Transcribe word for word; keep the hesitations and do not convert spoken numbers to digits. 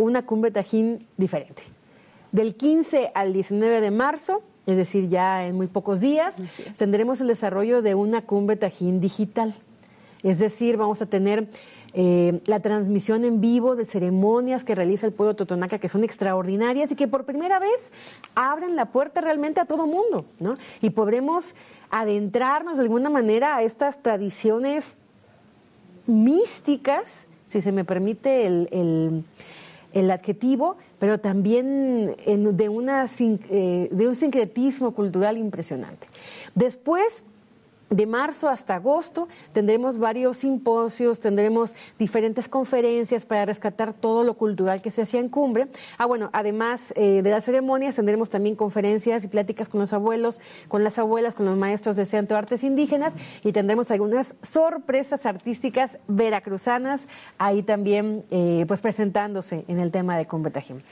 una Cumbre Tajín diferente. Del quince al diecinueve de marzo, es decir, ya en muy pocos días, tendremos el desarrollo de una Cumbre Tajín digital. Es decir, vamos a tener eh, la transmisión en vivo de ceremonias que realiza el pueblo totonaca, que son extraordinarias y que por primera vez abren la puerta realmente a todo mundo, ¿no? Y podremos adentrarnos de alguna manera a estas tradiciones místicas, si se me permite el, el, el adjetivo, pero también en, de, una, eh, de un sincretismo cultural impresionante. Después, de marzo hasta agosto, tendremos varios simposios, tendremos diferentes conferencias para rescatar todo lo cultural que se hacía en Cumbre. Ah, bueno, además eh, de las ceremonias, tendremos también conferencias y pláticas con los abuelos, con las abuelas, con los maestros de Centro de Artes Indígenas, y tendremos algunas sorpresas artísticas veracruzanas ahí también eh, pues presentándose en el tema de Cumbre Tajín.